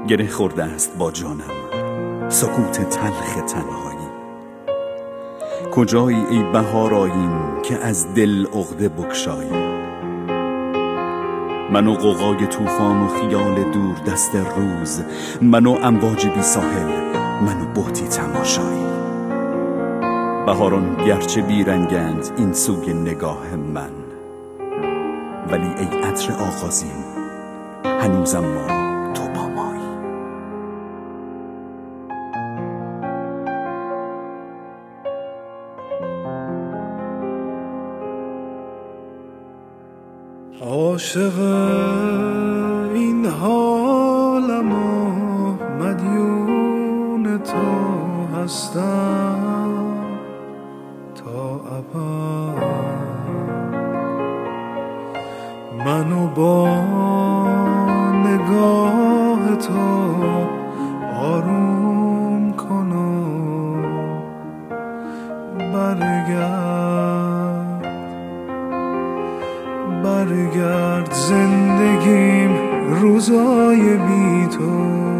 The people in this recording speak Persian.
گره خورده است با جانم سکوت تلخ تنهایی. کجایی ای بهار آیین که از دل عقده بگشایی؟ من و غوغای طوفان و خیال دور دست روز، من و امواج بی ساحل، من و بهتی تماشایی. بهاران گرچه بیرنگند این سوی نگاه من، ولی ای عطر آغازین هنوزم ما تو با مایی. عاشق این حالم و مدیون تو هستم تا ابد. منو با نگاه تو آروم کن و برگرد زندگیم روزای بی تو.